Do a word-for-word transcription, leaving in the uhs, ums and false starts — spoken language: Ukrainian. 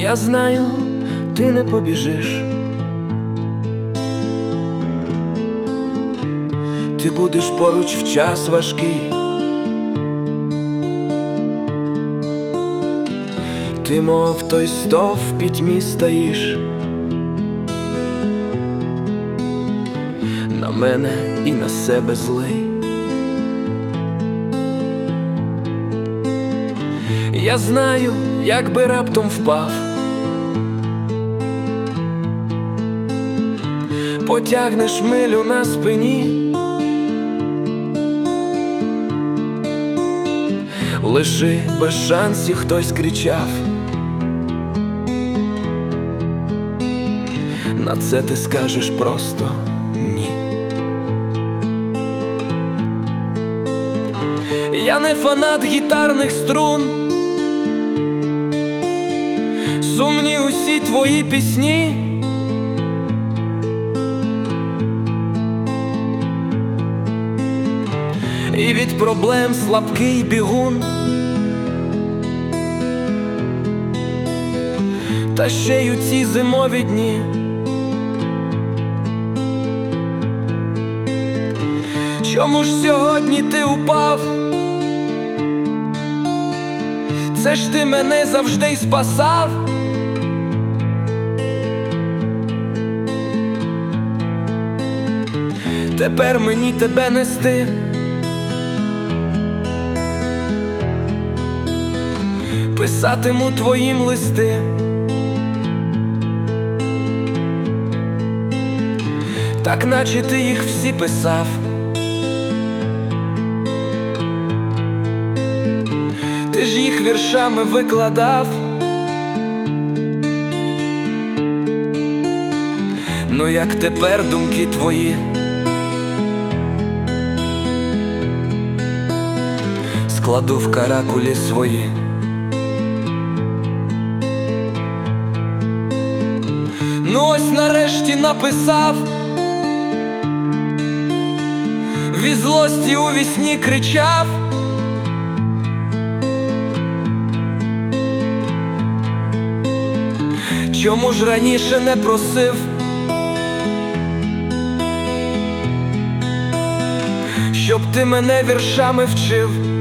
Я знаю, ти не побіжиш, ти будеш поруч в час важкий. Ти, мов той стов в пітьмі стоїш, на мене і на себе злий. Я знаю, як би раптом впав, потягнеш милю на спині, лиши без шансів, хтось кричав. На це ти скажеш просто ні. Я не фанат гітарних струн, сумні усі твої пісні. І від проблем слабкий бігун, та ще й у ці зимові дні. Чому ж сьогодні ти упав? Це ж ти мене завжди й спасав. Тепер мені тебе нести, писатиму твоїм листи. Так наче ти їх всі писав. Ти ж їх віршами викладав. Ну як тепер думки твої складу в каракулі свої. Ну ось нарешті написав, від злості у вісні кричав. Чому ж раніше не просив, щоб ти мене віршами вчив?